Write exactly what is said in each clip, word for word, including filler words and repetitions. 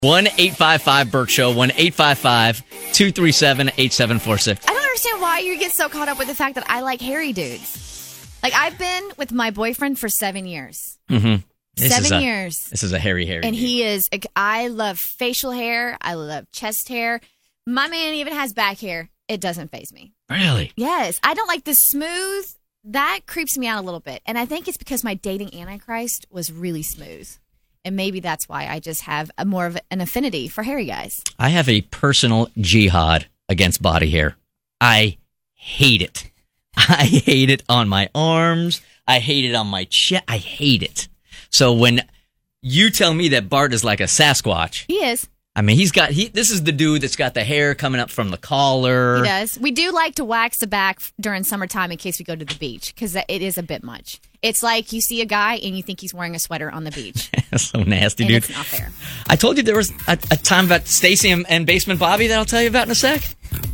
one eight five five Burt Show, one eight five five two three seven eight seven four six. I don't understand why you get so caught up with the fact that I like hairy dudes. Like, I've been with my boyfriend for seven years. Mm-hmm. This seven a, years. This is a hairy, hairy And dude. he is, I love facial hair. I love chest hair. My man even has back hair. It doesn't faze me. Really? Yes. I don't like the smooth. That creeps me out a little bit. And I think it's because my dating Antichrist was really smooth. And maybe that's why I just have a more of an affinity for hairy guys. I have a personal jihad against body hair. I hate it. I hate it on my arms. I hate it on my chest. I hate it. So when you tell me that Bart is like a Sasquatch. He is. I mean, he's got, he. This is the dude that's got the hair coming up from the collar. He does. We do like to wax the back during summertime in case we go to the beach, because it is a bit much. It's like you see a guy and you think he's wearing a sweater on the beach. That's so nasty, and dude. It's not fair. I told you there was a, a time about Stacy and, and Basement Bobby that I'll tell you about in a sec.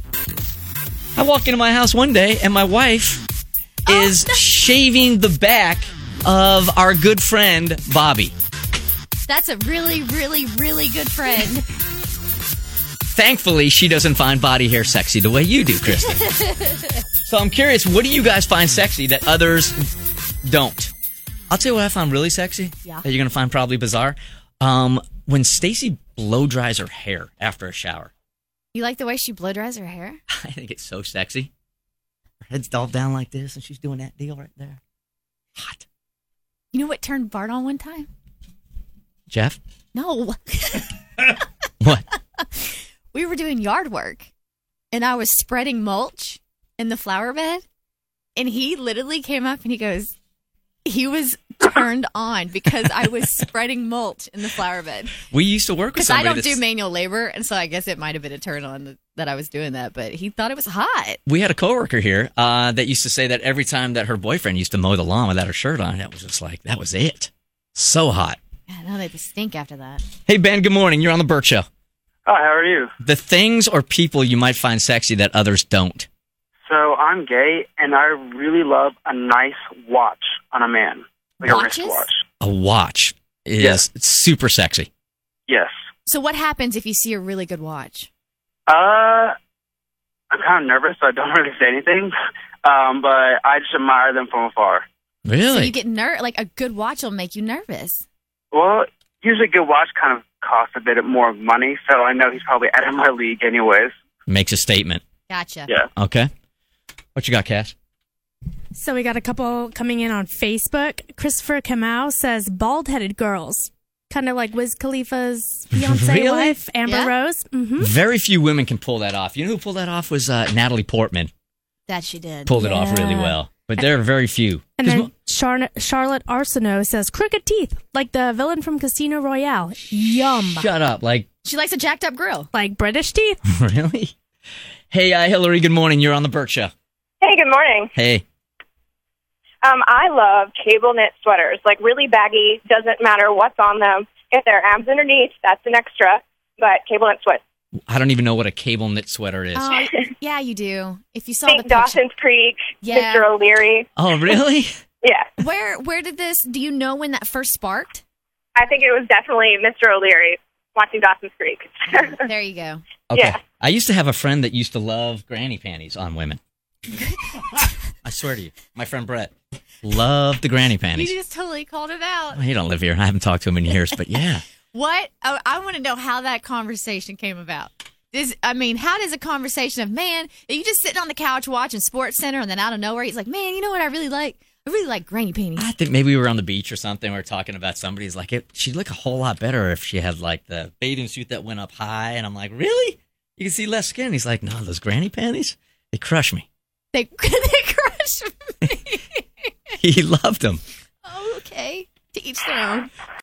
I walk into my house one day and my wife Oh, is no. shaving the back of our good friend Bobby. That's a really, really, really good friend. Thankfully, she doesn't find body hair sexy the way you do, Kristen. So I'm curious, what do you guys find sexy that others don't? I'll tell you what I found really sexy. Yeah. That you're going to find probably bizarre. Um, when Stacy blow dries her hair after a shower. You like the way she blow dries her hair? I think it's so sexy. Her head's all down like this, and she's doing that deal right there. Hot. You know what turned Bart on one time? Jeff? No. What? We were doing yard work, and I was spreading mulch in the flower bed, and he literally came up and he goes, he was turned on because I was spreading mulch in the flower bed. We used to work with Because I somebody don't do that's- manual labor, and so I guess it might have been a turn on that, that I was doing that, but he thought it was hot. We had a coworker here uh, that used to say that every time that her boyfriend used to mow the lawn without her shirt on, that was just like, that was it. So hot. I know they stink after that. Hey, Ben, good morning. You're on the Burt Show. Hi, how are you? The things or people you might find sexy that others don't. So I'm gay, and I really love a nice watch on a man, like Watches? a wristwatch. A watch is Yeah. it's super sexy. Yes. So what happens if you see a really good watch? Uh, I'm kind of nervous, so I don't really say anything. Um, but I just admire them from afar. Really? So you get ner- like a good watch will make you nervous. Well, usually a good watch kind of costs a bit more money, so I know he's probably out of my league anyways. Makes a statement. Gotcha. Yeah. Okay. What you got, Cass? So we got a couple coming in on Facebook. Christopher Kamau says bald-headed girls. Kind of like Wiz Khalifa's fiancée Really? wife, Amber Yeah? Rose. Mm-hmm. Very few women can pull that off. You know who pulled that off was uh, Natalie Portman. That she did. Pulled it off really Yeah. well. But there are very few. And 'Cause then mo- Char- Charlotte Arsenault says crooked teeth, like the villain from Casino Royale. Yum. Shut up. Like, She likes a jacked up grill. Like British teeth. really? Hey, uh, Hillary, good morning. You're on the Burt Show. Hey, good morning. Hey. Um, I love cable knit sweaters, like really baggy, doesn't matter what's on them. If there are abs underneath, that's an extra, but cable knit sweat. I don't even know what a cable knit sweater is. Oh, yeah, you do. If you saw Think the picture. Dawson's Creek, Yeah. Mister O'Leary. Oh, really? Yeah, Where where did this, do you know when that first sparked? I think it was definitely Mister O'Leary watching Dawson's Creek. There you go. Okay. Yeah. I used to have a friend that used to love granny panties on women. I swear to you. My friend Brett loved the granny You panties. just totally called it out. Well, he don't live here. I haven't talked to him in years, but yeah. What? Oh, I want to know how that conversation came about. Is I mean, how does a conversation of, man, are you just sitting on the couch watching Sports Center and then out of nowhere he's like, man, you know what I really like? I really like granny panties. I think maybe we were on the beach or something. We were talking about somebody's like, it, she'd look a whole lot better if she had like the bathing suit that went up high. And I'm like, really? You can see less skin. He's like, no, those granny panties, they crush me. They, they crush me. He loved them. Oh, okay. To each their own.